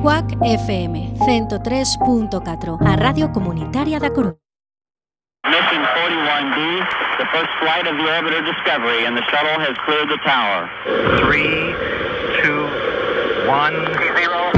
Cuac FM 103.4, a Radio Comunitaria da Coruña. Mission 41D, the first flight of the orbiter Discovery, and the shuttle has cleared the tower. 3, 2, 1, 0.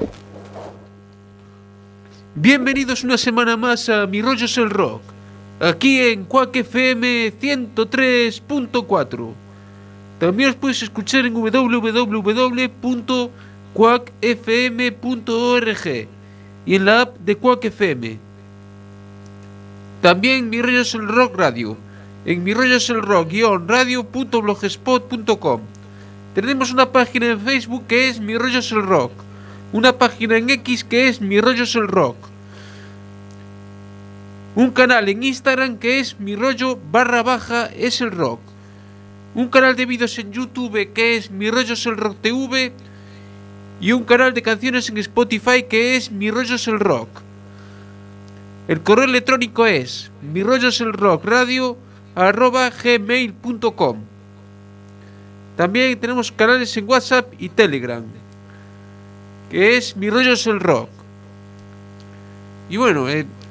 Bienvenidos una semana más a Mi Rollo es el Rock, aquí en Quack FM 103.4. También os puedes escuchar en www.quackfm.org y en la app de Quack FM. También Mi Rollo es el Rock Radio, en Mi Rollo es el Rock-radio.blogspot.com. Tenemos una página en Facebook que es Mi Rollo es el Rock, una página en X que es Mi Rollo es el Rock, un canal en Instagram que es Mi Rollo / es el Rock, un canal de vídeos en YouTube que es Mi Rollo es el Rock TV y un canal de canciones en Spotify que es Mi Rollo es el Rock. El correo electrónico es mirolloselrockradio@gmail.com. También tenemos canales en WhatsApp y Telegram, que es Mi Rollo es el Rock. Y bueno,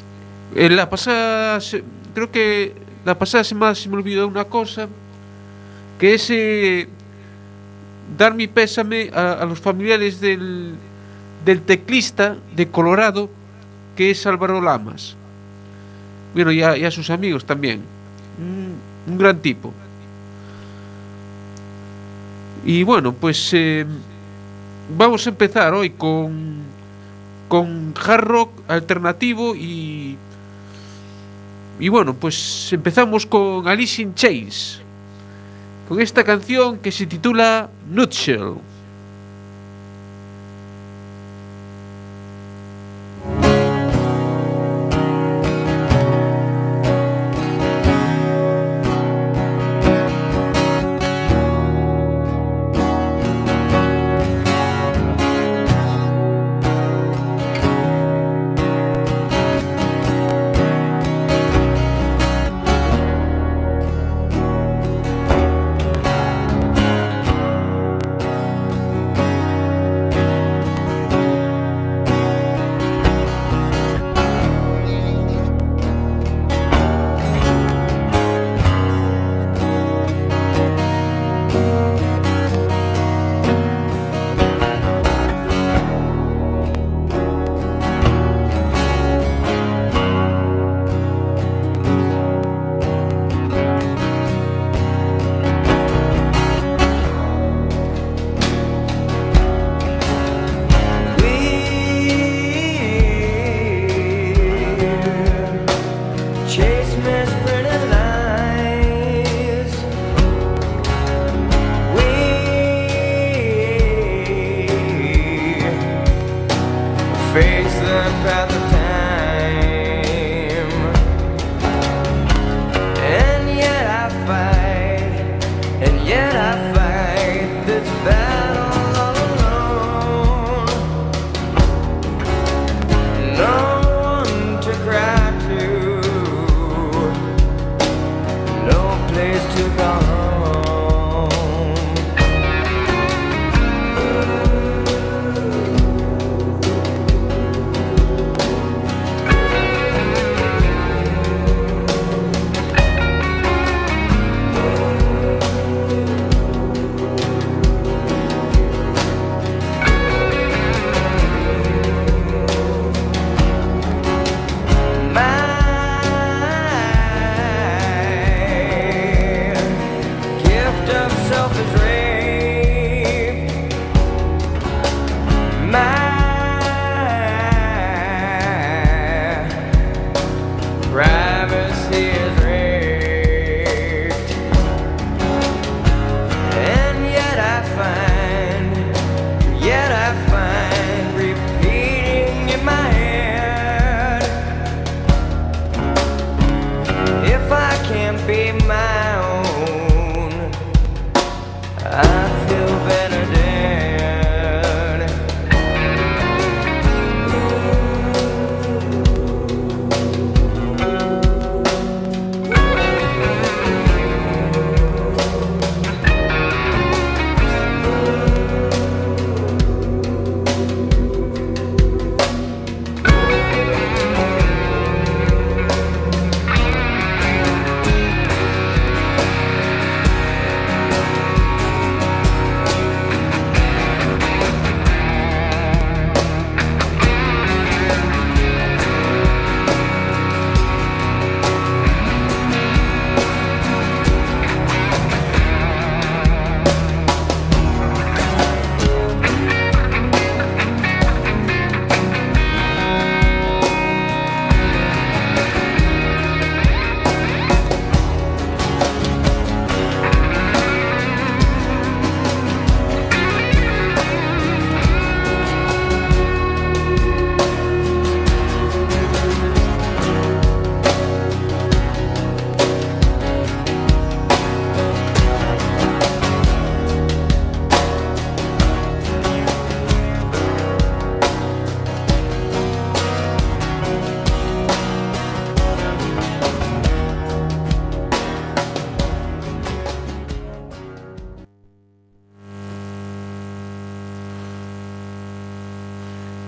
creo que la pasada semana se me olvidó una cosa, que es dar mi pésame a los familiares del teclista de Colorado, que es Álvaro Lamas. Bueno, y a sus amigos también. Un gran tipo. Y bueno, pues vamos a empezar hoy con hard rock alternativo y bueno, pues empezamos con Alice in Chains, con esta canción que se titula Nutshell.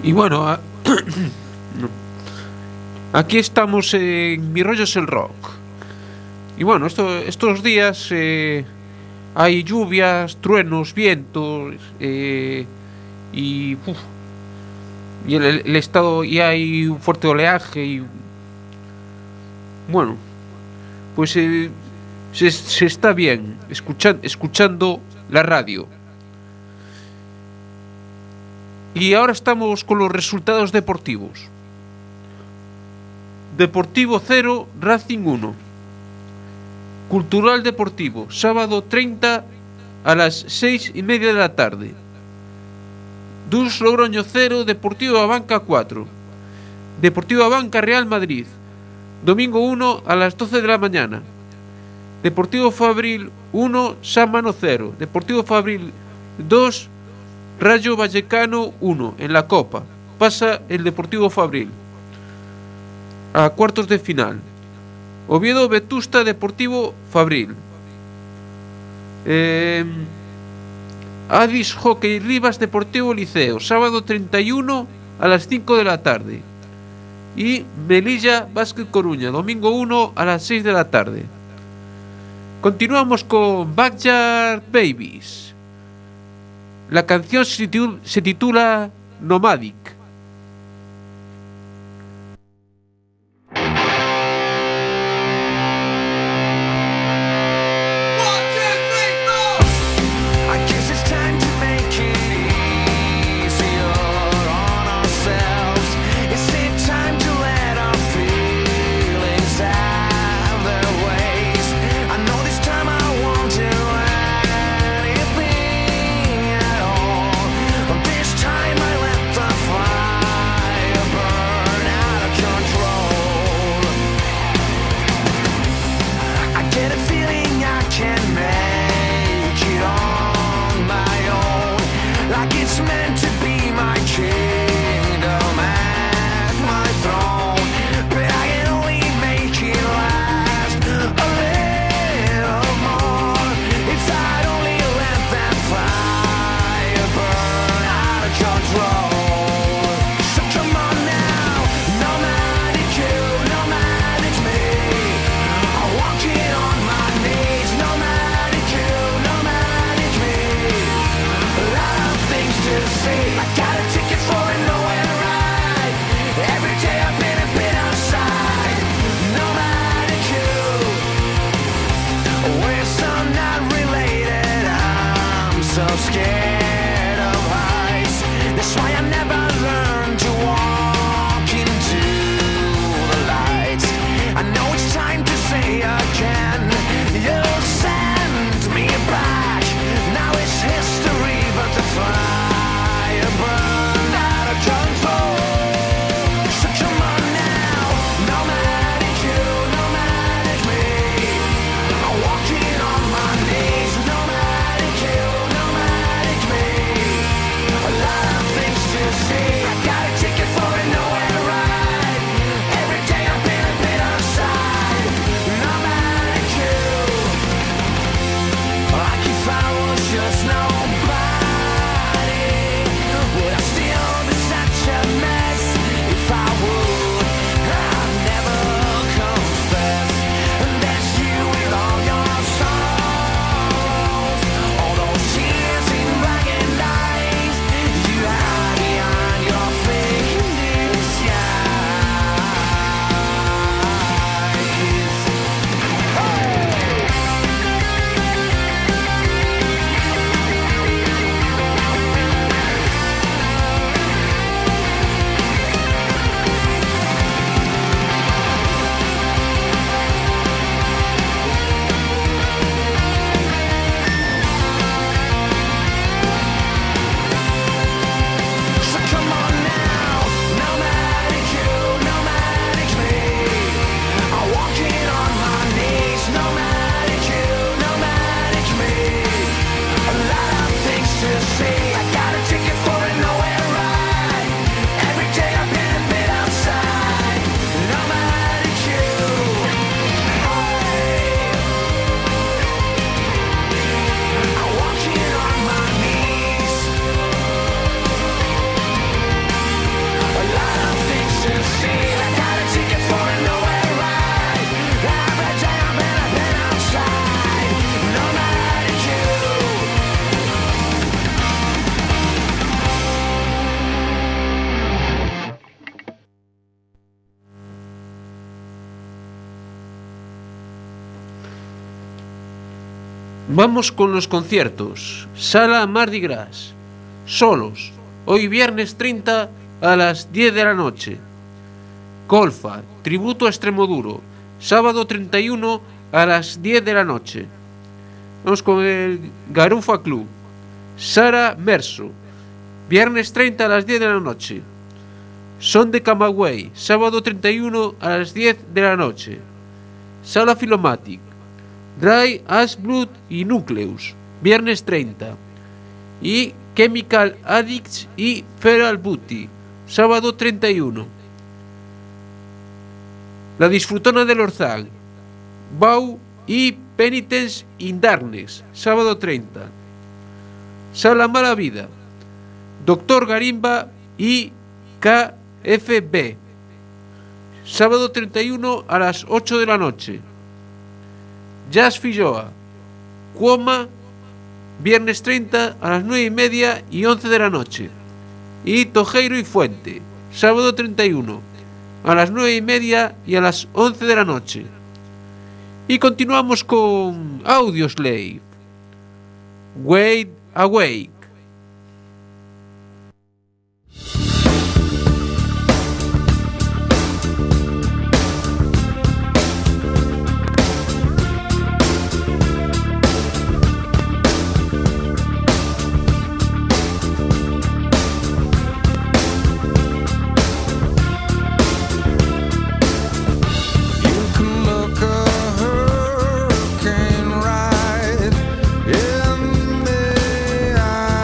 Y bueno, aquí estamos en Mi Rollo es el Rock. Y bueno, estos días hay lluvias, truenos, vientos y el estado, y hay un fuerte oleaje y bueno, pues se está bien escuchando la radio. Y ahora estamos con los resultados deportivos. Deportivo 0, Racing 1. Cultural Deportivo, sábado 30 a las 6:30 de la tarde. Dus Logroño 0, Deportivo Abanca 4. Deportivo Abanca Real Madrid, domingo 1 a las 12 de la mañana. Deportivo Fabril 1, Sámano 0. Deportivo Fabril 2, Rayo Vallecano 1. En la Copa pasa el Deportivo Fabril a cuartos de final. Oviedo Vetusta Deportivo Fabril. Adis Hockey Rivas Deportivo Liceo, sábado 31 a las 5 de la tarde. Y Melilla Básquet Coruña, domingo 1 a las 6 de la tarde. Continuamos con Backyard Babies. La canción se titula Nomadic. This time I let the fire Vamos con los conciertos. Sala Mardi Gras. Solos. Hoy viernes 30 a las 10 de la noche. Golfa. Tributo a Extremoduro. Sábado 31 a las 10 de la noche. Vamos con el Garufa Club. Sara Merso. Viernes 30 a las 10 de la noche. Son de Camagüey. Sábado 31 a las 10 de la noche. Sala Filomatic. Dry Ash Blood y Nucleus. Viernes 30. Y Chemical Addicts y Feral Booty. Sábado 31. La Disfrutona del Orzán. Bau y Penitence in Darkness. Sábado 30. Sala Mala Vida. Doctor Garimba y KFB. Sábado 31 a las 8 de la noche. Jazz Filloa. Cuoma. Viernes 30 a las 9:30 y 11 de la noche. Y Tojeiro y Fuente. Sábado 31 a las 9:30 y a las 11 de la noche. Y continuamos con Audioslave. Wade Awake. In the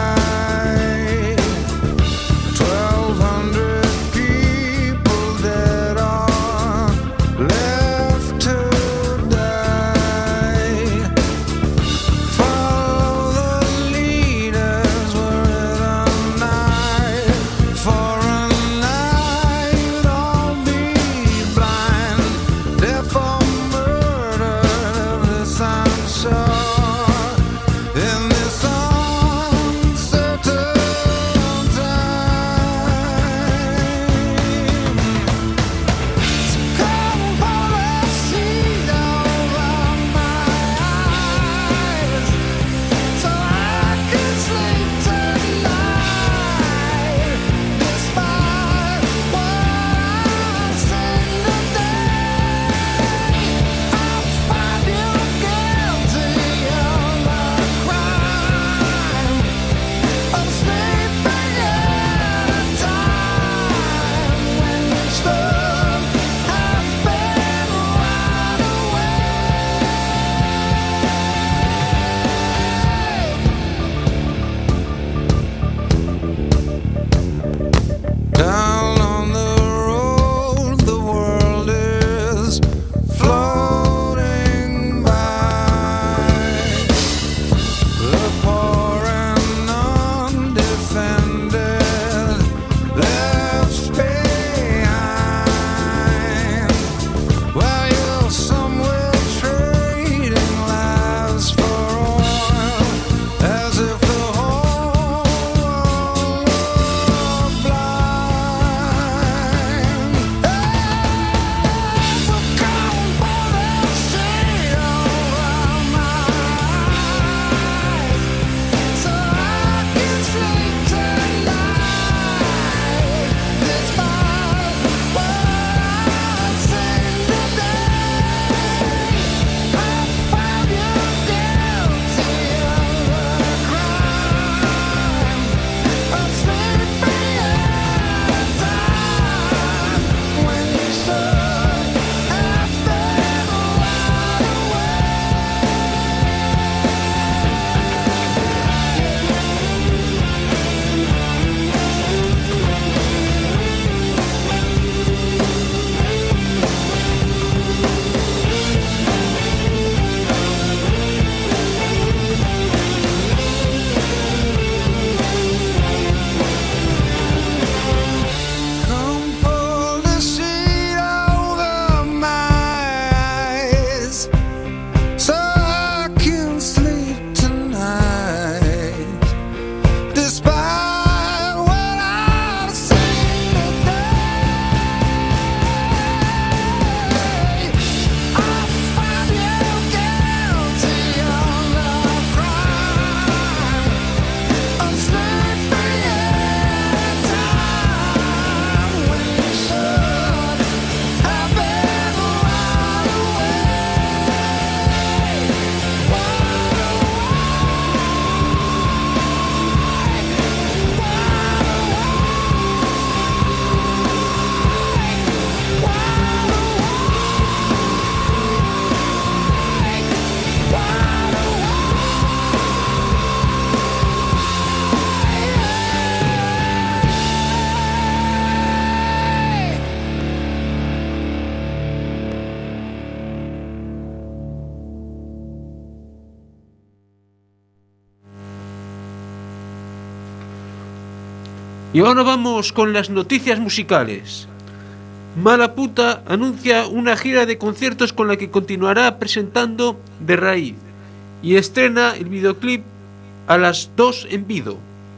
Y ahora vamos con las noticias musicales. Mala Puta anuncia una gira de conciertos con la que continuará presentando De Raíz y estrena el videoclip a las 2 en Vido.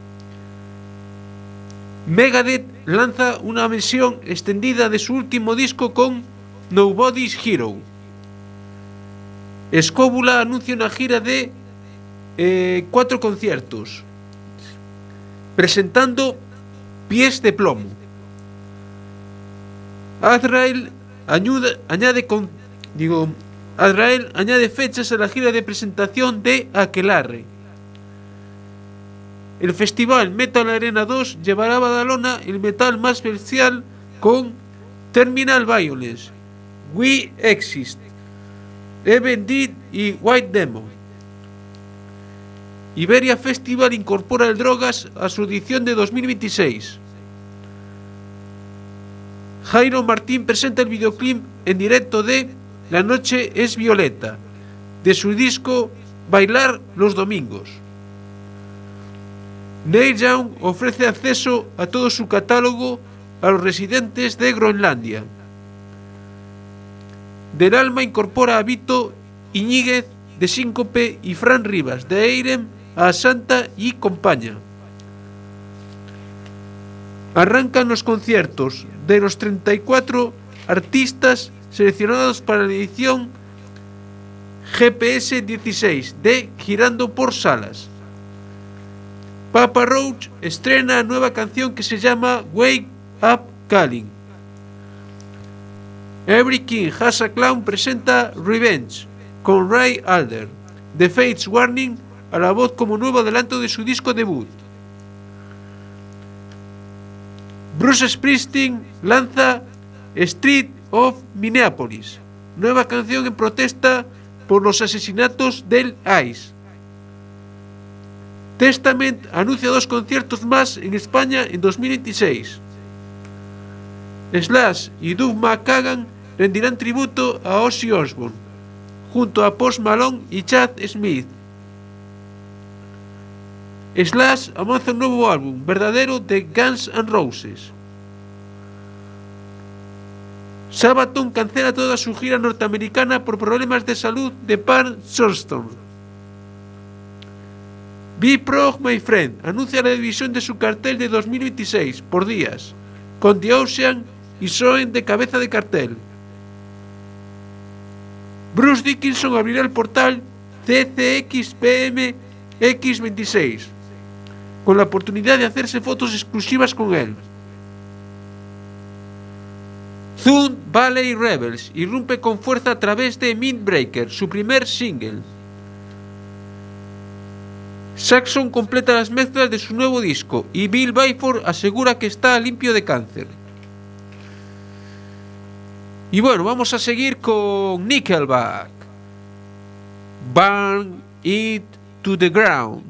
Megadeth lanza una versión extendida de su último disco con Nobody's Hero. Escóbula anuncia una gira de 4 conciertos, presentando Pies de Plomo. Azrael añade fechas a la gira de presentación de Aquelarre. El festival Metal Arena 2 llevará a Badalona el metal más bestial con Terminal Violence, We Exist, Even Dead y White Demon. Iberia Festival incorpora el Drogas a su edición de 2026. Jairo Martín presenta el videoclip en directo de La Noche es Violeta, de su disco Bailar los Domingos. Neil Young ofrece acceso a todo su catálogo a los residentes de Groenlandia. Del Alma incorpora a Vito Iñiguez de Síncope y Fran Rivas de Eirem a Santa y Compaña. Arrancan los conciertos de los 34 artistas seleccionados para la edición GPS 16 de Girando por Salas. Papa Roach estrena nueva canción que se llama Wake Up Calling. Every King Has a Clown presenta Revenge con Ray Alder, The Fates Warning a la voz como nuevo adelanto de su disco debut. Bruce Springsteen lanza Street of Minneapolis, nueva canción en protesta por los asesinatos del ICE. Testament anuncia 2 conciertos más en España en 2026. Slash y Doug McKagan rendirán tributo a Ozzy Osbourne, junto a Post Malone y Chad Smith. Slash avanza un nuevo álbum verdadero de Guns N' Roses. Sabaton cancela toda su gira norteamericana por problemas de salud de Pan Johnston. Be Prog My Friend anuncia la división de su cartel de 2026 por días, con The Ocean y Soen de cabeza de cartel. Bruce Dickinson abrirá el portal CCXPM X26 con la oportunidad de hacerse fotos exclusivas con él. Thun Valley Rebels irrumpe con fuerza a través de Mindbreaker, su primer single. Saxon completa las mezclas de su nuevo disco y Bill Byford asegura que está limpio de cáncer. Y bueno, vamos a seguir con Nickelback. Burn It to the Ground.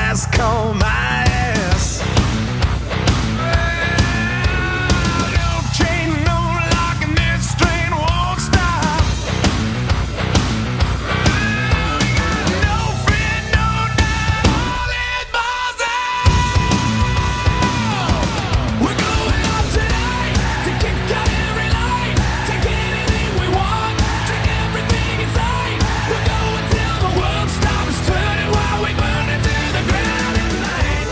ask on my ass. No chain, no lock, and this train won't stop. No friend, no doubt, all in balls out. We're going out tonight to kick out every light, take anything we want, drink everything inside. We're going till the world stops turning while we burn it to the ground at night.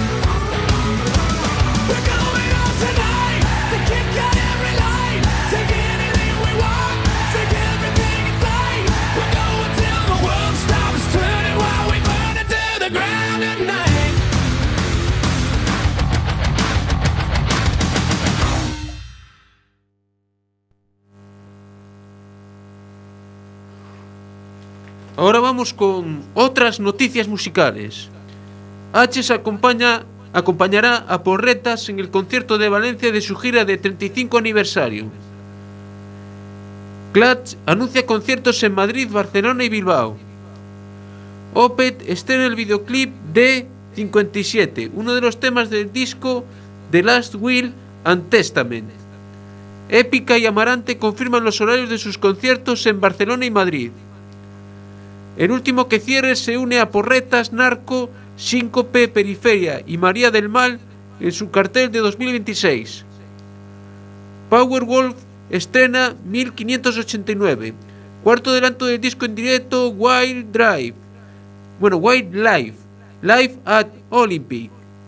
We're going out tonight to kick out every light, take anything we want, drink everything inside. We're going till the world stops turning while we burn it to the ground at night. Ahora vamos con otras noticias musicales. H se acompañará a Porretas en el concierto de Valencia de su gira de 35 aniversario. Clutch anuncia conciertos en Madrid, Barcelona y Bilbao. Opeth estrena el videoclip de 57, uno de los temas del disco The Last Will and Testament. Épica y Amarante confirman los horarios de sus conciertos en Barcelona y Madrid. El último que cierre se une a Porretas, Narco, Síncope, Periferia y María del Mal en su cartel de 2026. Powerwolf estrena 1589, cuarto adelanto del disco en directo Wild Life, Live at Olympic.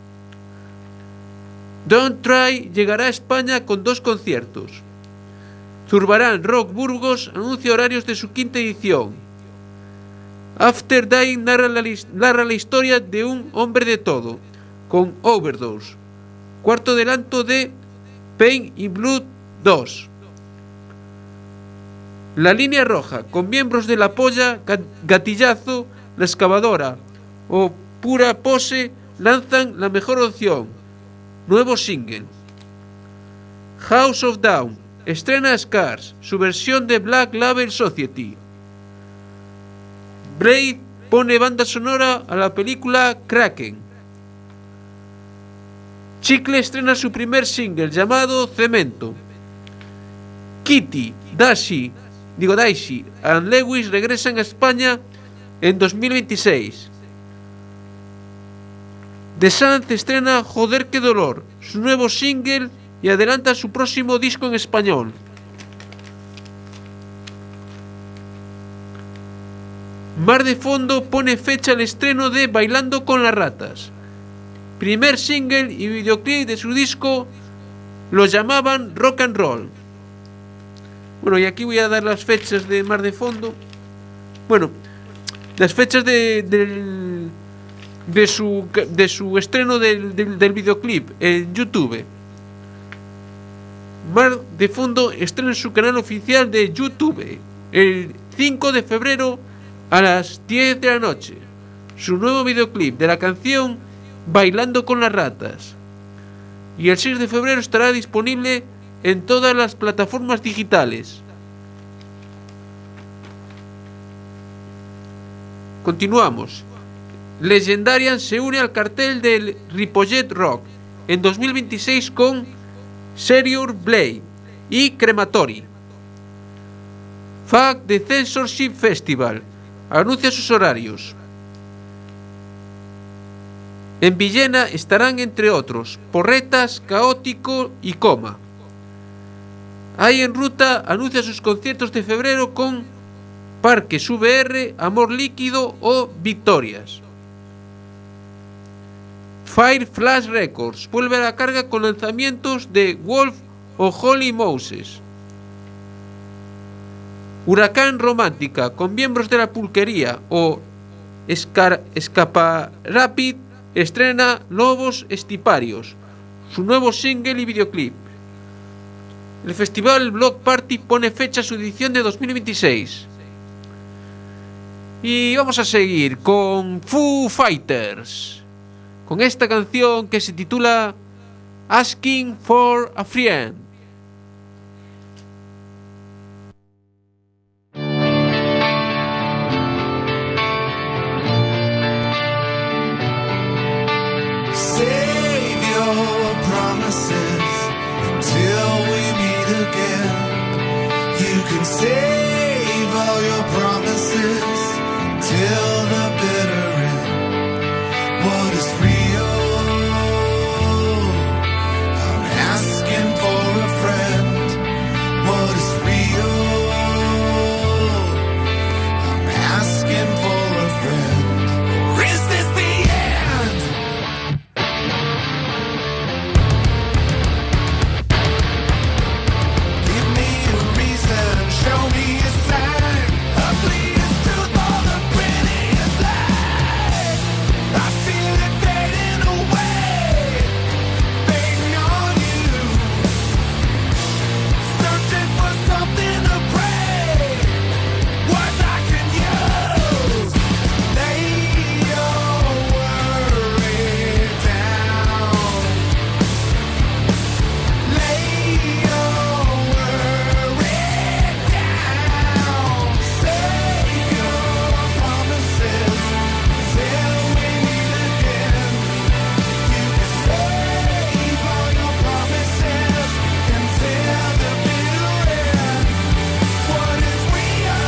Don't Try llegará a España con 2 conciertos. Zurbarán Rock Burgos anuncia horarios de su 5ª edición. After Dying narra la historia de un hombre de todo, con Overdose, cuarto adelanto de Pain in Blood 2. La Línea Roja, con miembros de La Polla, Gatillazo, La Excavadora o Pura Pose, lanzan La Mejor Opción, nuevo single. House of Down estrena Scars, su versión de Black Label Society. Blade pone banda sonora a la película Kraken. Chicle estrena su primer single llamado Cemento. Kitty, Daisy and Lewis regresan a España en 2026. The Sanz estrena Joder qué dolor, su nuevo single, y adelanta su próximo disco en español. Mar de Fondo pone fecha al estreno de Bailando con las Ratas. Primer single y videoclip de su disco lo llamaban Rock and Roll. Bueno, y aquí voy a dar las fechas de Mar de Fondo. Bueno, las fechas de su estreno del videoclip en YouTube. Mar de Fondo estrena en su canal oficial de YouTube el 5 de febrero a las 10 de la noche su nuevo videoclip de la canción Bailando con las Ratas, y el 6 de febrero estará disponible en todas las plataformas digitales. Continuamos. Legendarian se une al cartel del Ripollet Rock en 2026 con Serious Blade y Crematory. Fuck the Censorship Festival anuncia sus horarios. En Villena estarán, entre otros, Porretas, Caótico y Coma. Hay en Ruta anuncia sus conciertos de febrero con Parques VR, Amor Líquido o Victorias. Fire Flash Records vuelve a la carga con lanzamientos de Wolf o Holy Moses. Huracán Romántica, con miembros de La Pulquería o Escapa Rapid, estrena Lobos Estiparios, su nuevo single y videoclip. El festival Block Party pone fecha a su edición de 2026. Y vamos a seguir con Foo Fighters, con esta canción que se titula Asking for a Friend. save all your promises till the bitter end. What is real? I'm asking for a friend. What is real? I'm asking for a friend. Or is this the end? Give me a reason, show me a sign. Ugly is truth or the prettiest lie. I feel it fading away, fading on you. Searching for something to pray, words I can use. Lay your worry down. Lay your worry down. Save your promises till we meet again. You can save all your promises until the bitter end. What is real?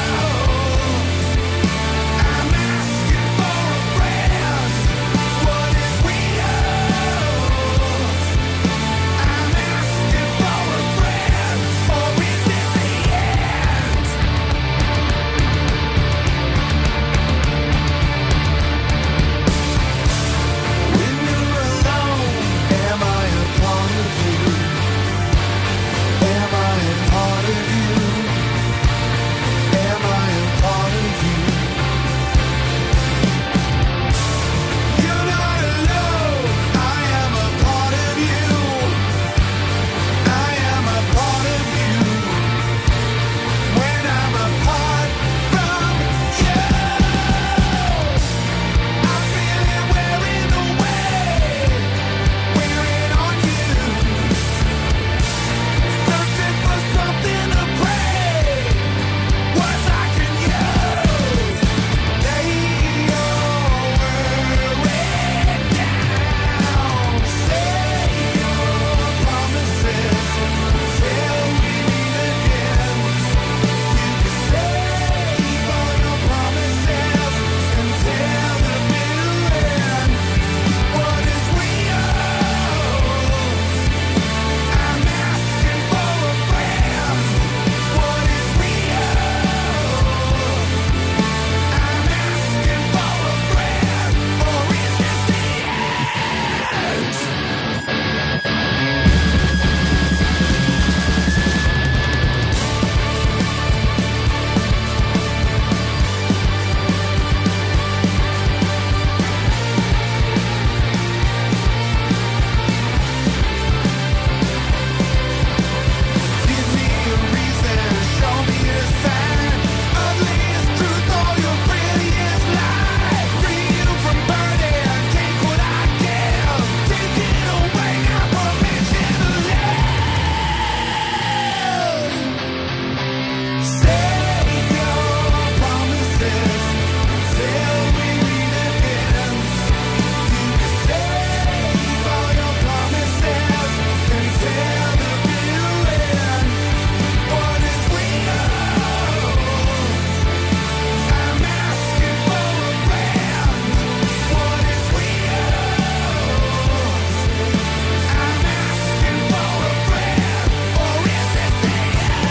I'm asking for a friend. What is real? I'm asking for a friend. Or is this the end? When you're alone, am I a part of you? Am I a part of you? Am I a part of you? You're not alone. I am a part of you. I am a part of you. When I'm apart from you, I feel it wearing away, wearing on you. Searching for something to pray, words I can use. Lay your worry down. Save your promises till we meet again. You can save all your promises until the bitter end. What is real? I'm asking for a friend. What is real? I'm asking for a friend. Or is this the end? Give me a reason, show me a sign. Ugly is truth or your prettiest lie. Free you from burden, take what I give. Take it away, not permission to live. Save your promises till we meet again. You can save all your promises until the bitter end. What is real? I'm asking for a friend. What is real? I'm asking for a friend. Or is this the end?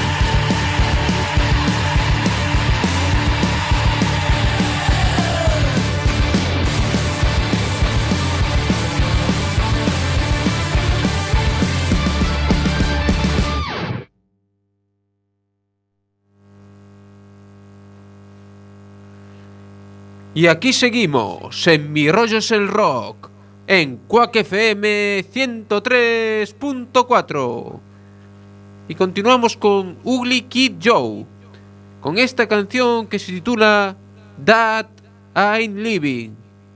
Y aquí seguimos en Mi Rollo es el Rock, en Quack FM 103.4. Y continuamos con Ugly Kid Joe, con esta canción que se titula That I'm Living.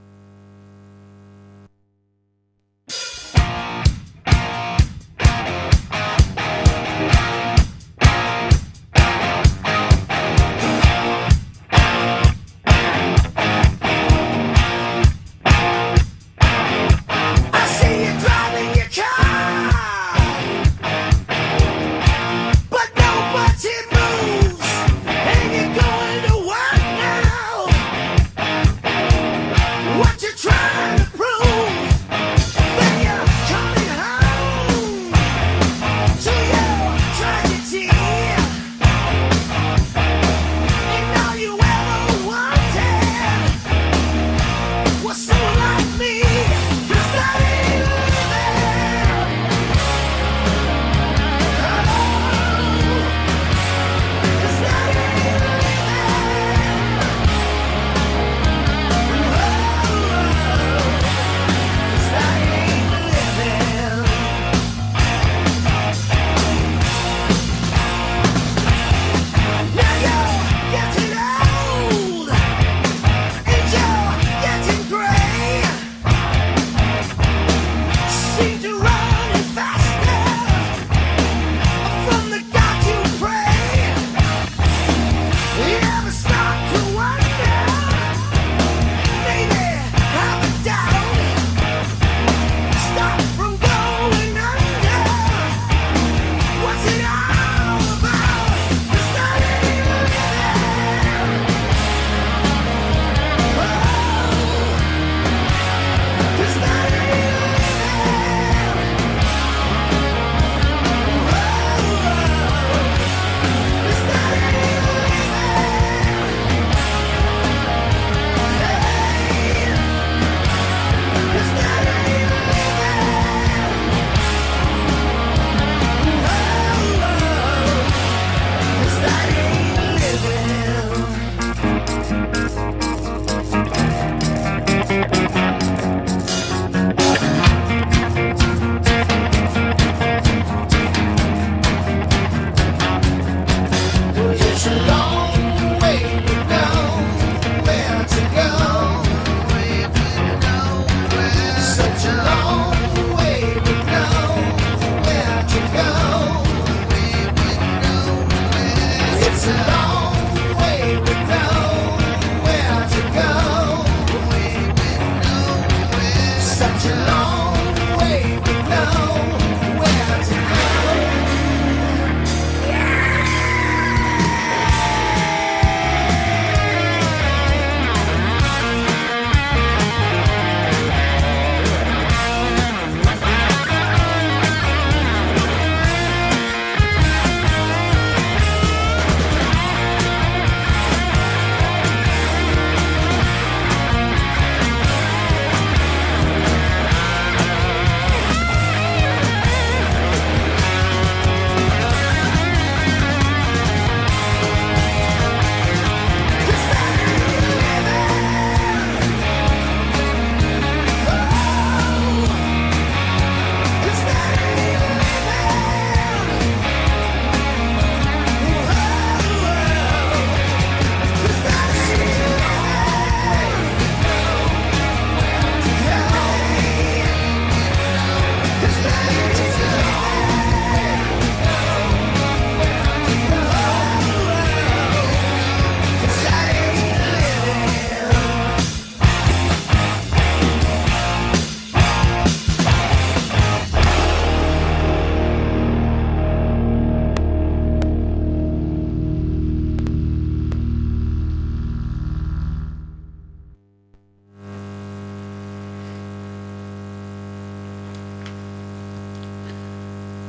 I see you driving your car, but nobody's moving.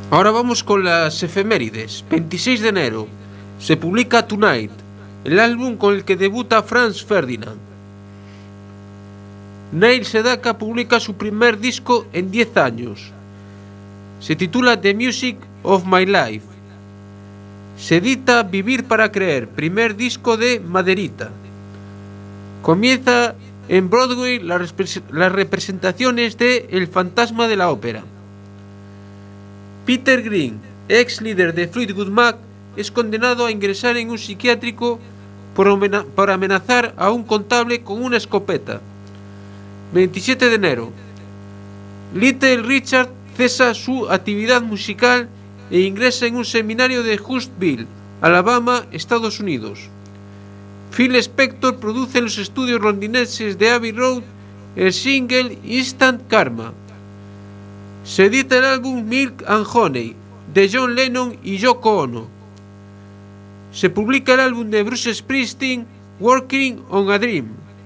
Ahora vamos con las efemérides. 26 de enero se publica Tonight, el álbum con el que debuta Franz Ferdinand. Neil Sedaka publica su primer disco en 10 años. Se titula The Music of My Life. Se edita Vivir para Creer, primer disco de Maderita. Comienza en Broadway las representaciones de El fantasma de la ópera. Peter Green, ex líder de Fleetwood Mac, es condenado a ingresar en un psiquiátrico por amenazar a un contable con una escopeta. 27 de enero. Little Richard cesa su actividad musical e ingresa en un seminario de Huntsville, Alabama, Estados Unidos. Phil Spector produce en los estudios londinenses de Abbey Road el single Instant Karma. Se edita el álbum Milk and Honey de John Lennon y Yoko Ono. Se publica el álbum de Bruce Springsteen Working on a Dream.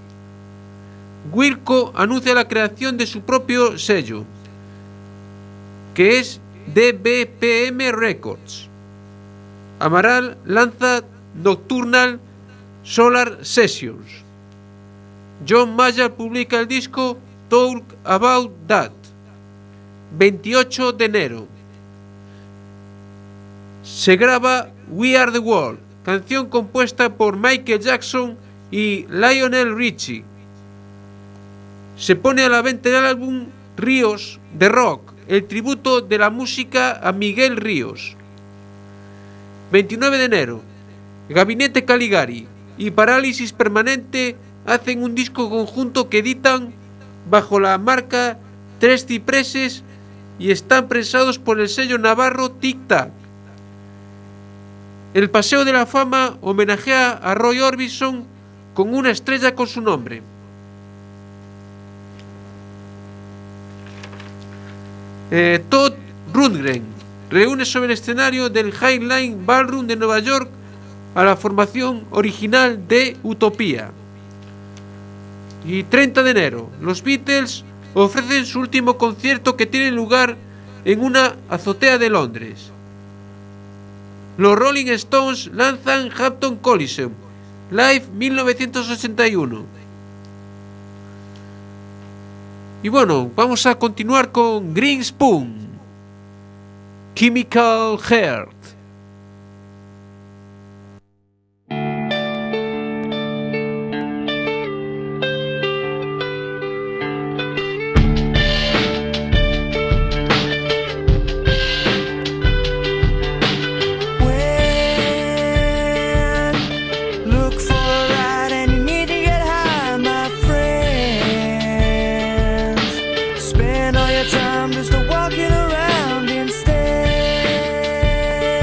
Wilco anuncia la creación de su propio sello, que es DBPM Records. Amaral lanza Nocturnal Solar Sessions. John Mayer publica el disco Talk About That. 28 de enero se graba We Are the World, canción compuesta por Michael Jackson y Lionel Richie. Se pone a la venta el álbum Ríos de Rock, el tributo de la música a Miguel Ríos. 29 de enero, Gabinete Caligari y Parálisis Permanente hacen un disco conjunto que editan bajo la marca Tres Cipreses y están prensados por el sello navarro Tic Tac. El Paseo de la Fama homenajea a Roy Orbison con una estrella con su nombre. Todd Rundgren reúne sobre el escenario del Highline Ballroom de Nueva York a la formación original de Utopía. Y 30 de enero, los Beatles ofrecen su último concierto que tiene lugar en una azotea de Londres. Los Rolling Stones lanzan Hampton Coliseum Live 1981. Y bueno, vamos a continuar con Green Spoon, Chemical Heart. Spend all your time just walking around instead.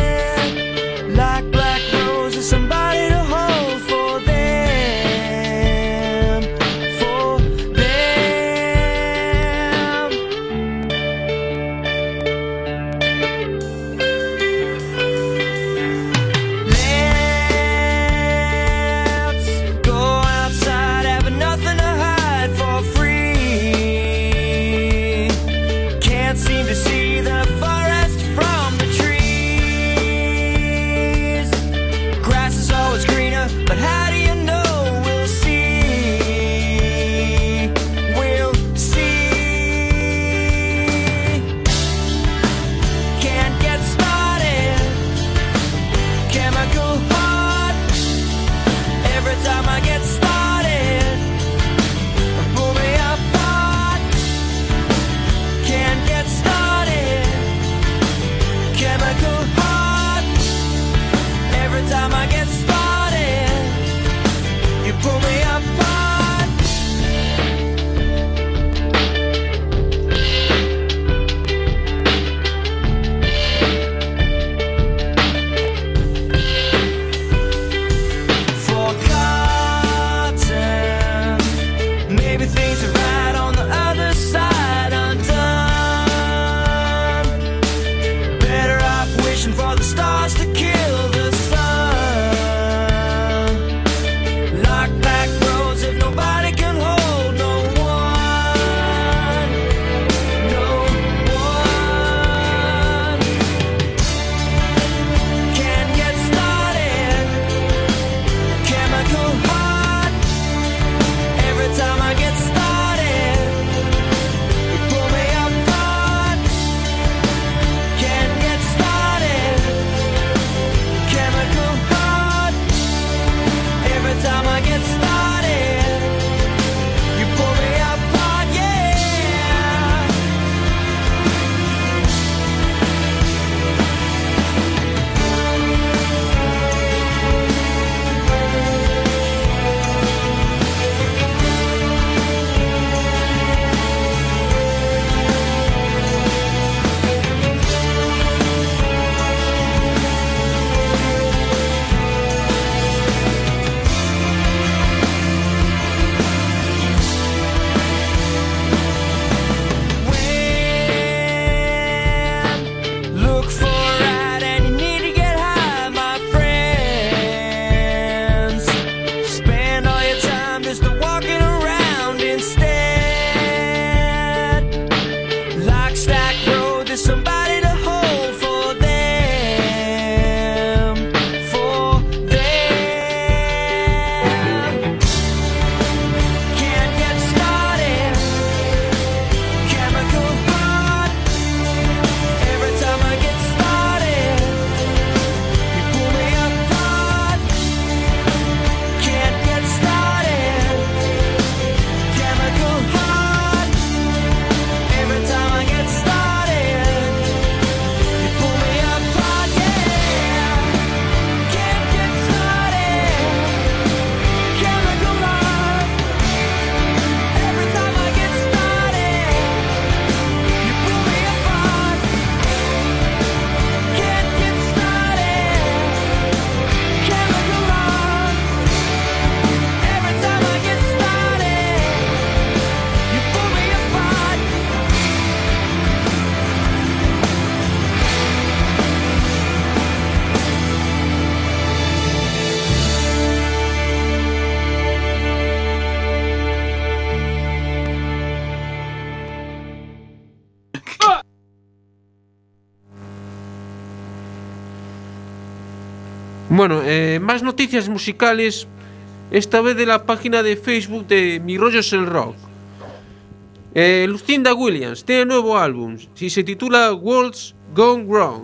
Bueno, más noticias musicales, esta vez de la página de Facebook de Mi Rollo es el Rock. Lucinda Williams tiene nuevo álbum y se titula World's Gone Wrong.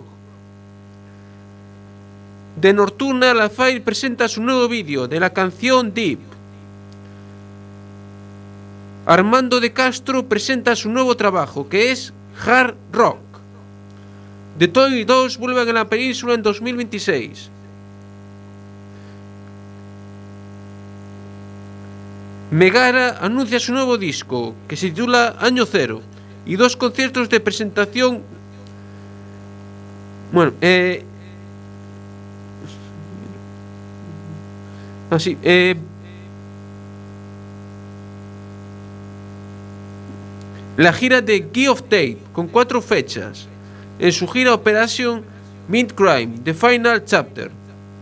The Nocturnal Affair presenta su nuevo vídeo de la canción Deep. Armando de Castro presenta su nuevo trabajo, que es Hard Rock. The Toy 2 vuelven a la península en 2026. Megara anuncia su nuevo disco, que se titula Año Cero, y 2 conciertos de presentación. Bueno, así, la gira de Key of Tape, con 4 fechas, en su gira Operation Midcrime, The Final Chapter.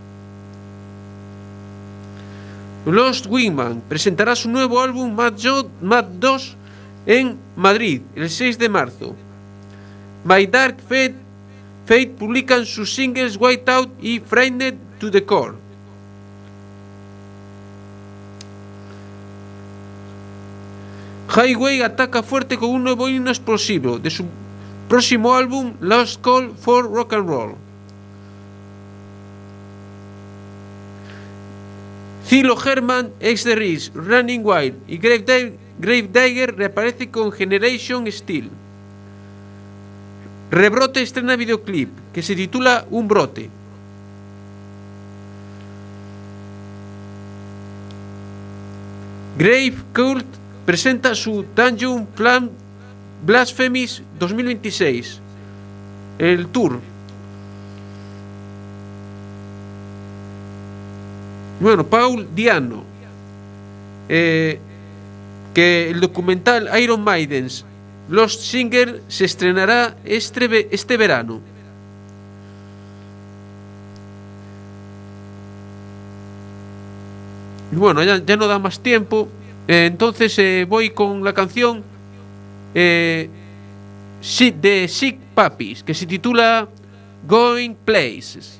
Lost Wingman presentará su nuevo álbum Mad 2 en Madrid el 6 de marzo. My Dark Fate publican sus singles Whiteout y Frightened to the Core. Highway ataca fuerte con un nuevo himno explosivo de su próximo álbum Last Call for Rock and Roll. Zilo Herman, ex The Riz, Running Wild y Gravedigger reaparece con Generation Steel. Rebrote estrena videoclip que se titula Un Brote. Grave Cult presenta su Dungeon Plan Blasphemies 2026, el tour. Bueno, Paul Diano, que el documental Iron Maiden's Lost Singer se estrenará este verano. Bueno, ya no da más tiempo, entonces voy con la canción de Sick Puppies, que se titula Going Places.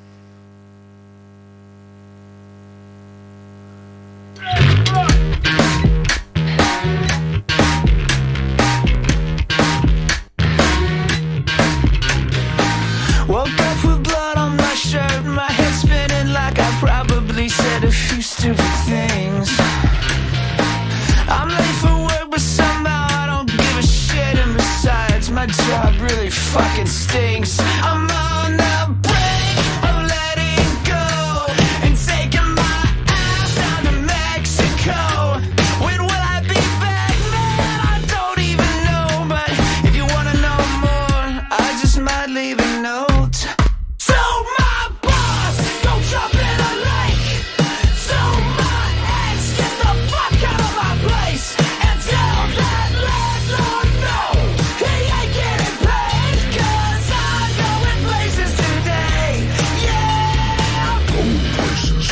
Woke up with blood on my shirt, my head spinning like I probably said a few stupid things. I'm late for work, but somehow I don't give a shit. And besides, my job really fucking stinks. I'm on the brink of letting go and taking my ass down to Mexico. When will I be back, man? I don't even know. But if you wanna know more, I just might leave a note. So my boss, go jump in a lake. So my ex, get the fuck out of my place. And tell that landlord no, he ain't getting paid. 'Cause I'm going places today. Yeah, going places.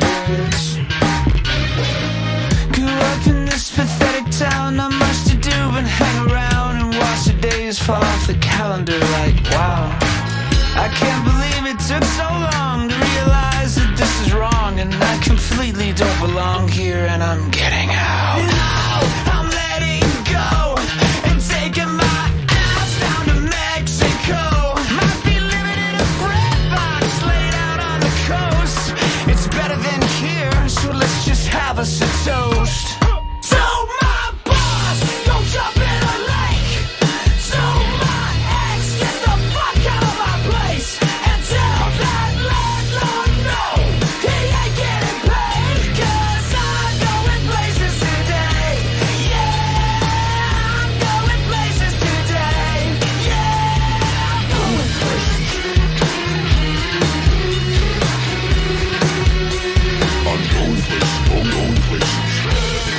Grew up in this pathetic town, not much to do but hang around and watch the days fall off the calendar like wow. I can't believe it took so long to realize that this is wrong, and I completely don't belong here, and I'm getting out. Now I'm letting go and taking my ass down to Mexico. Might be living in a bread box laid out on the coast. It's better than here, so let's just have us a toast. So my boss, go jump in a lake. So my ex, get the fuck out of my place. And tell that landlord no, he ain't getting paid. 'Cause I'm going places today. Yeah, I'm going places today. Yeah, I'm going places. I'm going places. I'm going places.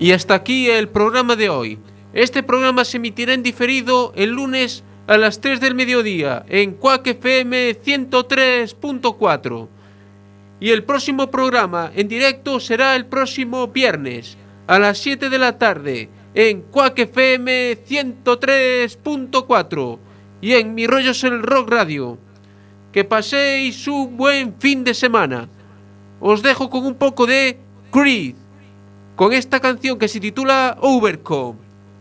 Y hasta aquí el programa de hoy. Este programa se emitirá en diferido el lunes a las 3 del mediodía en Quack FM 103.4. Y el próximo programa en directo será el próximo viernes a las 7 de la tarde en Quack FM 103.4 y en Mi Rollos el Rock Radio. Que paséis un buen fin de semana. Os dejo con un poco de Creed, con esta canción que se titula Overcome.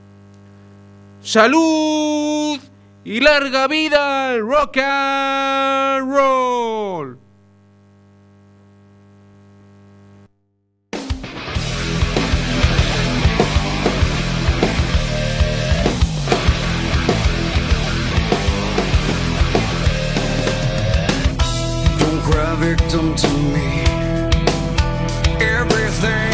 ¡Salud y larga vida al rock and roll! Don't cry victim to me. Everything